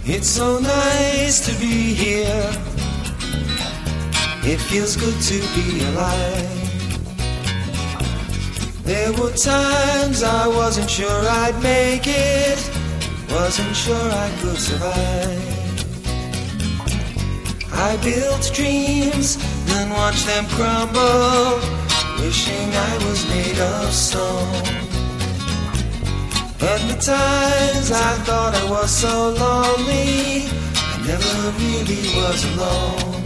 It's so nice to be here. It feels good to be alive. There were times I wasn't sure I'd make it, wasn't sure I could survive. I built dreams, then watched them crumble, wishing I was made of stone. But the times I thought I was so lonely, I never really was alone.